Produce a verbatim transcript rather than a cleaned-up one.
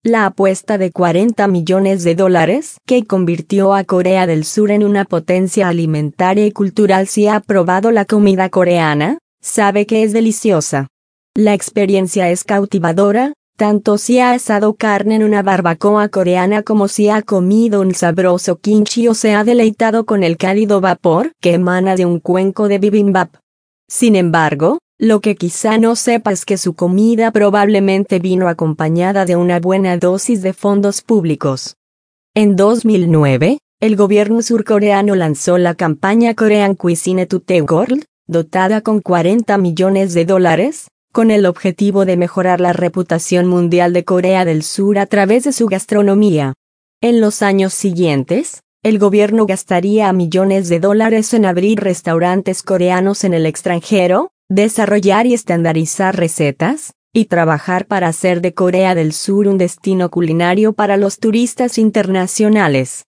La apuesta de cuarenta millones de dólares que convirtió a Corea del Sur en una potencia alimentaria y cultural. Si ha probado la comida coreana, sabe que es deliciosa. La experiencia es cautivadora, tanto si ha asado carne en una barbacoa coreana como si ha comido un sabroso kimchi o se ha deleitado con el cálido vapor que emana de un cuenco de bibimbap. Sin embargo, lo que quizá no sepa es que su comida probablemente vino acompañada de una buena dosis de fondos públicos. En dos mil nueve, el gobierno surcoreano lanzó la campaña Korean Cuisine to the World, dotada con cuarenta millones de dólares, con el objetivo de mejorar la reputación mundial de Corea del Sur a través de su gastronomía. En los años siguientes, el gobierno gastaría millones de dólares en abrir restaurantes coreanos en el extranjero, desarrollar y estandarizar recetas, y trabajar para hacer de Corea del Sur un destino culinario para los turistas internacionales.